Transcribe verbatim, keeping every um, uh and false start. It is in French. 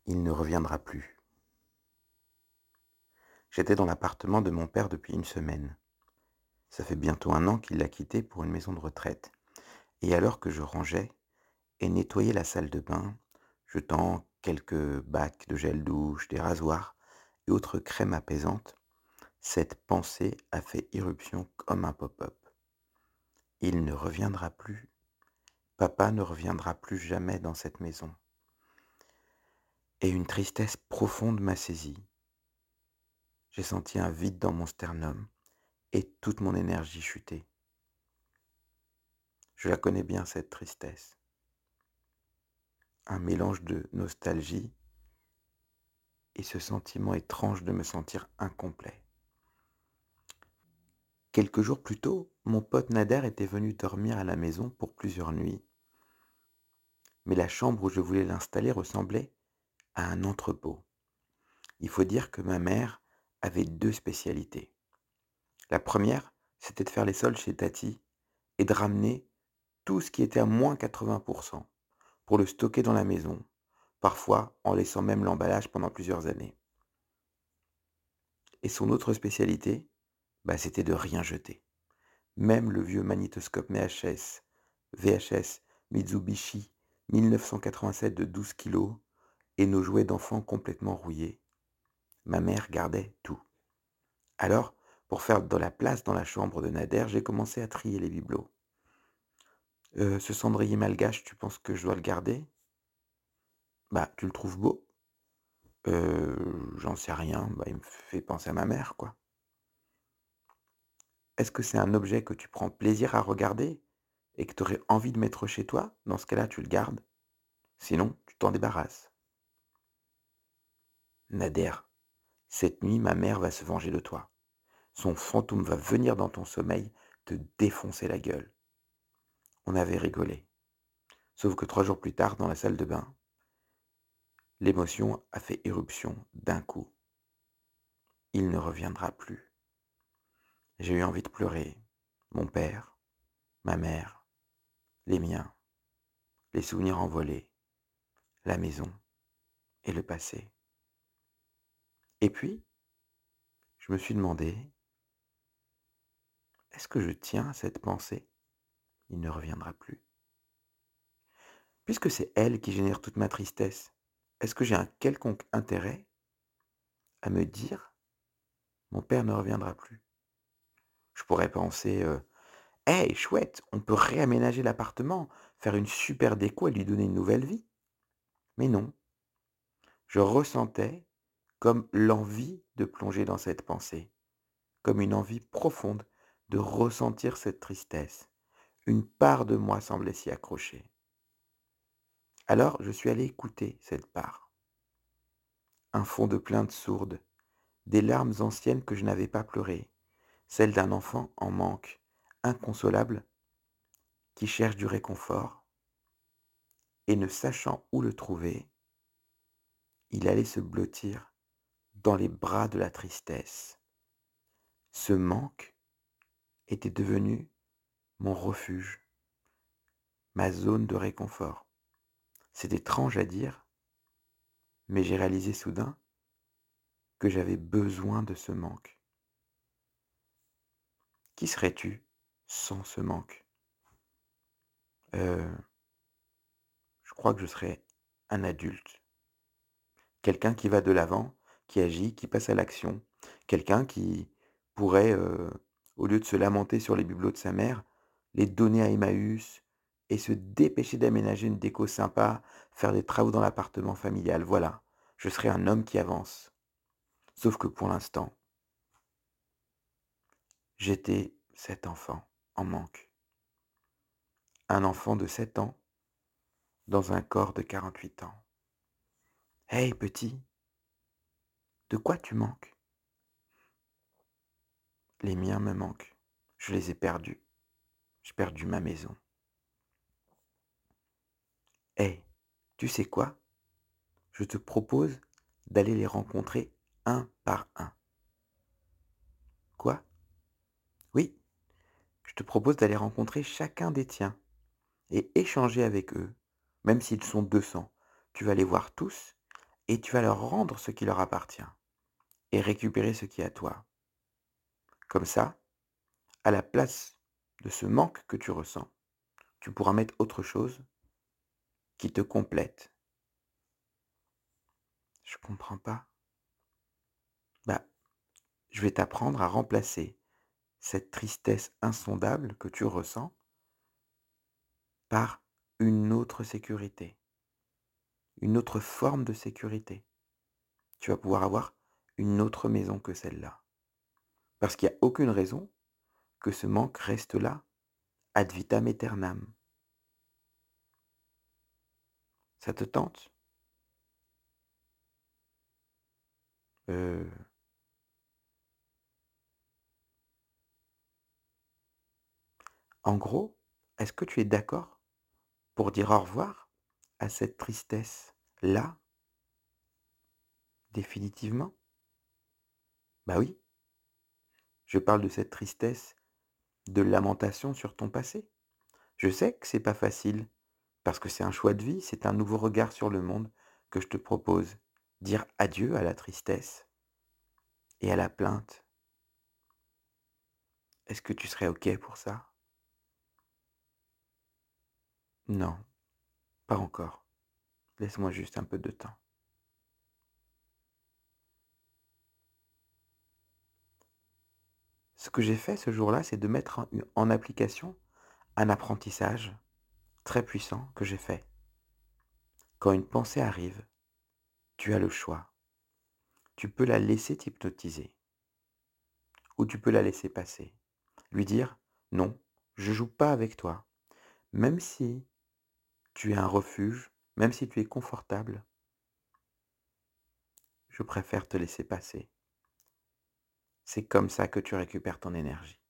Il ne reviendra plus. J'étais dans l'appartement de mon père depuis une semaine. Ça fait bientôt un an qu'il l'a quitté pour une maison de retraite. Et alors que je rangeais et nettoyais la salle de bain, jetant quelques bacs de gel douche, des rasoirs et autres crèmes apaisantes, cette pensée a fait irruption comme un pop-up. Il ne reviendra plus. Papa ne reviendra plus jamais dans cette maison. Et une tristesse profonde m'a saisi. J'ai senti un vide dans mon sternum et toute mon énergie chuter. Je la connais bien, cette tristesse. Un mélange de nostalgie et ce sentiment étrange de me sentir incomplet. Quelques jours plus tôt, mon pote Nader était venu dormir à la maison pour plusieurs nuits. Mais la chambre où je voulais l'installer ressemblait à un entrepôt. Il faut dire que ma mère avait deux spécialités. La première, c'était de faire les soldes chez Tati et de ramener tout ce qui était à moins quatre-vingts pour cent pour le stocker dans la maison, parfois en laissant même l'emballage pendant plusieurs années. Et son autre spécialité, bah, c'était de rien jeter. Même le vieux magnétoscope V H S, V H S Mitsubishi mille neuf cent quatre-vingt-sept de douze kilos et nos jouets d'enfants complètement rouillés. Ma mère gardait tout. Alors, pour faire de la place dans la chambre de Nader, j'ai commencé à trier les bibelots. Euh, ce cendrier malgache, tu penses que je dois le garder? Bah, tu le trouves beau? Euh, j'en sais rien, bah, il me fait penser à ma mère, quoi. Est-ce que c'est un objet que tu prends plaisir à regarder et que tu aurais envie de mettre chez toi? Dans ce cas-là, tu le gardes. Sinon, tu t'en débarrasses. Nader, cette nuit, ma mère va se venger de toi. Son fantôme va venir dans ton sommeil te défoncer la gueule. On avait rigolé. Sauf que trois jours plus tard, dans la salle de bain, l'émotion a fait éruption d'un coup. Il ne reviendra plus. J'ai eu envie de pleurer. Mon père, ma mère, les miens, les souvenirs envolés, la maison et le passé. Et puis, je me suis demandé, est-ce que je tiens à cette pensée? Il ne reviendra plus. Puisque c'est elle qui génère toute ma tristesse, est-ce que j'ai un quelconque intérêt à me dire, mon père ne reviendra plus? Je pourrais penser, euh, hey, chouette, on peut réaménager l'appartement, faire une super déco et lui donner une nouvelle vie. Mais non, je ressentais comme l'envie de plonger dans cette pensée, comme une envie profonde de ressentir cette tristesse. Une part de moi semblait s'y accrocher. Alors je suis allé écouter cette part. Un fond de plainte sourde, des larmes anciennes que je n'avais pas pleurées, celles d'un enfant en manque, inconsolable, qui cherche du réconfort, et ne sachant où le trouver, il allait se blottir dans les bras de la tristesse. Ce manque était devenu mon refuge, ma zone de réconfort. C'est étrange à dire, mais j'ai réalisé soudain que j'avais besoin de ce manque. Qui serais-tu sans ce manque? Euh, je crois que je serais un adulte. Quelqu'un qui va de l'avant, qui agit, qui passe à l'action. Quelqu'un qui pourrait, euh, au lieu de se lamenter sur les bibelots de sa mère, les donner à Emmaüs et se dépêcher d'aménager une déco sympa, faire des travaux dans l'appartement familial. Voilà, je serais un homme qui avance. Sauf que pour l'instant, j'étais cet enfant en manque. Un enfant de sept ans dans un corps de quarante-huit ans. Hey petit, de quoi tu manques? Les miens me manquent. Je les ai perdus. J'ai perdu ma maison. Hey, tu sais quoi? Je te propose d'aller les rencontrer un par un. Quoi? Oui, je te propose d'aller rencontrer chacun des tiens et échanger avec eux, même s'ils sont deux cents. Tu vas les voir tous et tu vas leur rendre ce qui leur appartient et récupérer ce qui est à toi. Comme ça, à la place de ce manque que tu ressens, tu pourras mettre autre chose qui te complète. Je comprends pas. Bah, je vais t'apprendre à remplacer cette tristesse insondable que tu ressens par une autre sécurité, une autre forme de sécurité. Tu vas pouvoir avoir une autre maison que celle-là. Parce qu'il n'y a aucune raison que ce manque reste là, ad vitam aeternam. Ça te tente? Heu, En gros, est-ce que tu es d'accord pour dire au revoir à cette tristesse-là, définitivement? Bah oui, je parle de cette tristesse de lamentation sur ton passé. Je sais que c'est pas facile, parce que c'est un choix de vie, c'est un nouveau regard sur le monde que je te propose. Dire adieu à la tristesse et à la plainte. Est-ce que tu serais OK pour ça? Non, pas encore. Laisse-moi juste un peu de temps. Ce que j'ai fait ce jour-là, c'est de mettre en en application un apprentissage très puissant que j'ai fait. Quand une pensée arrive, tu as le choix. Tu peux la laisser t'hypnotiser ou tu peux la laisser passer. Lui dire: «Non, je joue pas avec toi. Même si tu es un refuge, même si tu es confortable, je préfère te laisser passer. C'est comme ça que tu récupères ton énergie».